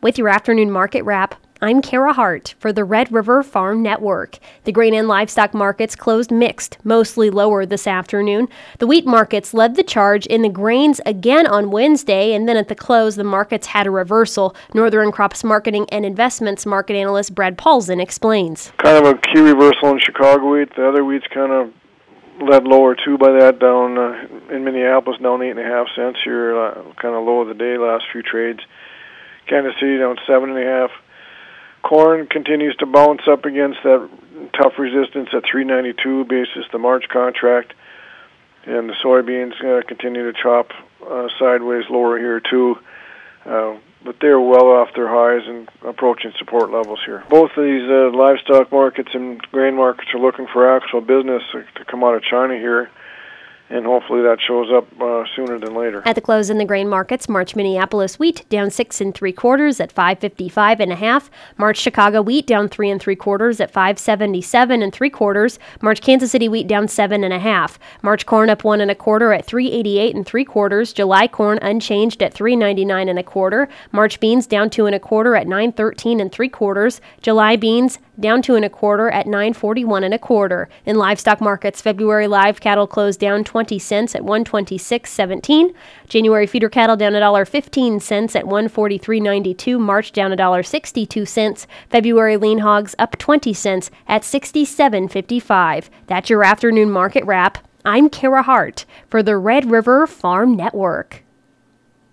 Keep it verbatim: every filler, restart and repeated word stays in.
With your afternoon market wrap, I'm Kara Hart for the Red River Farm Network. The grain and livestock markets closed mixed, mostly lower this afternoon. The wheat markets led the charge in the grains again on Wednesday, and then at the close, the markets had a reversal. Northern Crops Marketing and Investments market analyst Brad Paulson explains. Kind of a key reversal in Chicago wheat. The other wheat's kind of led lower too by that, down uh, in Minneapolis, down eight and a half cents here, uh, kind of low of the day, last few trades. Kansas City down seven and a half. Corn continues to bounce up against that tough resistance at three ninety-two basis the March contract, and the soybeans uh, continue to chop uh, sideways lower here too, uh, but they're well off their highs and approaching support levels here. Both of these uh, livestock markets and grain markets are looking for actual business to come out of China here, and hopefully that shows up uh, sooner than later. At the close in the grain markets, March Minneapolis wheat down six and three quarters at five fifty-five and a half. March Chicago wheat down three and three quarters at five seventy-seven and three quarters. March Kansas City wheat down seven and a half. March corn up one and a quarter at three eighty-eight and three quarters. July corn unchanged at three ninety-nine and a quarter. March beans down two and a quarter at nine thirteen and three quarters. July beans down two and a quarter at nine forty-one and a quarter. In livestock markets, February live cattle closed down twenty cents at one twenty-six seventeen. January feeder cattle down one dollar fifteen at one forty-three ninety-two. March down one dollar sixty-two. February lean hogs up twenty cents at sixty-seven fifty-five. That's your afternoon market wrap. I'm Kara Hart for the Red River Farm Network.